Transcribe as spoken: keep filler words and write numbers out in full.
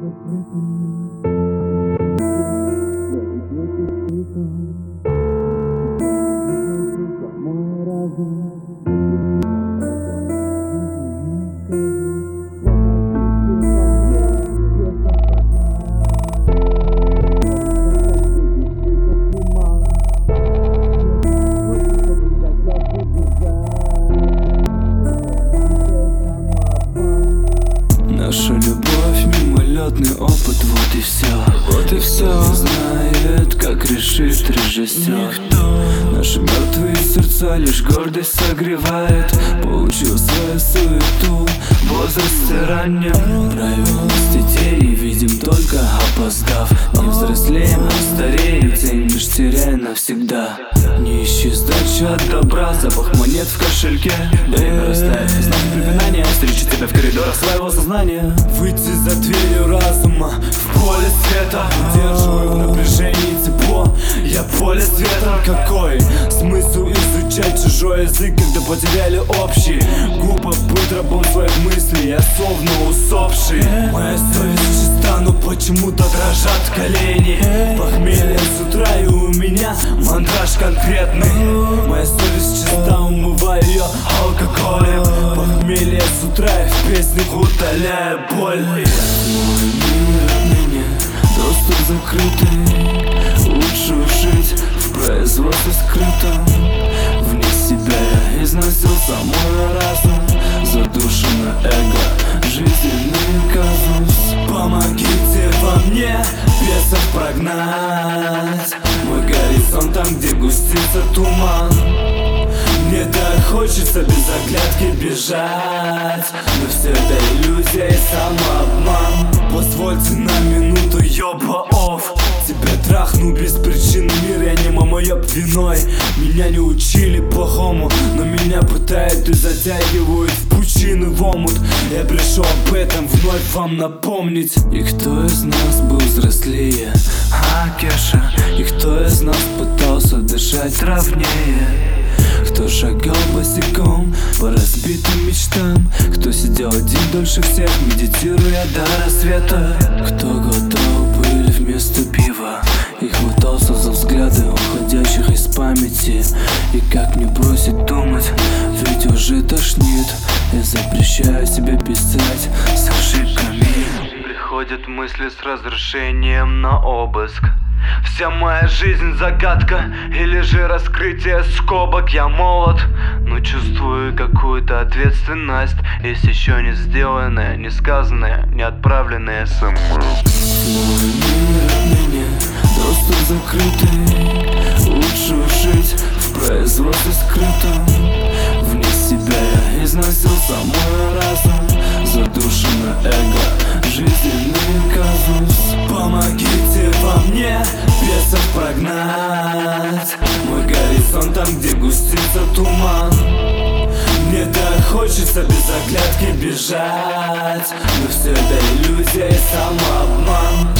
Наша любовь, мимолетный опыт, вот и все. Вот и все. Знает, как решит режиссер. Никто. Наши мертвые сердца лишь гордость согревает. Получил свою суету в возрасте раннем. Правильность детей видим только опоздав. Не взрослеем, а стареем, ценишь, теряя навсегда. Не ищи сдачи от добра, запах монет в кошельке. Время растает, знак препинания, встречу тебя в коридорах своего сознания. Выйти за дверью разума в поле света. Удерживаю в напряжении тепло, я поле света. Какой смысл изучать чужой язык, когда потеряли общий? Глупо быть рабом своих мыслей, я словно усопший. Моя совесть чиста, но почему-то дрожат колени. Похмелье с утра и у меня мандраж конкретный. Моя совесть чиста, умываю ее алкоголем. Похмелье с утра и в песнях удаляю боль. Мой мир отныне доступ закрытый. Лучше жить в производстве скрытом. Вне себя я износился мой разум. Задушено эго, жизненный казус. Помогите во мне бесов прогнать. Мой горизонт там, где густится туман. Мне так хочется без оглядки бежать, но все это иллюзия и самообман. Позвольте на минуту, ёба офф. Тебя трахну без причины, мир, я не мамоёб виной. Меня не учили плохому, но меня пытают и затягивают в пучины, в омут. Я пришел об этом вновь вам напомнить. И кто из нас был взрослее, а, Кеша? И кто из нас пытался дышать ровнее? Кто шагал босиком по разбитым мечтам? Кто сидел один дольше всех, медитируя до рассвета? Кто глотал пыль вместо пива и хватался за взгляды уходящих из памяти? И как мне бросить думать, ведь уже тошнит. Я запрещаю себе писать с ошибками. Приходят мысли с разрешением на обыск. Вся моя жизнь загадка или же раскрытие скобок. Я молод, но чувствую какую-то ответственность. Есть еще не сделанное, не сказанное, не отправленное смс. Мой мир отныне доступ закрытый. Лучше жить в производстве скрытом. Вне себя я износился мой разум. Задушено эго, жизненный казус. Помогите во мне бесов прогнать. Мой горизонт там, где густится туман. Мне так хочется без оглядки бежать, но все это иллюзия и самообман.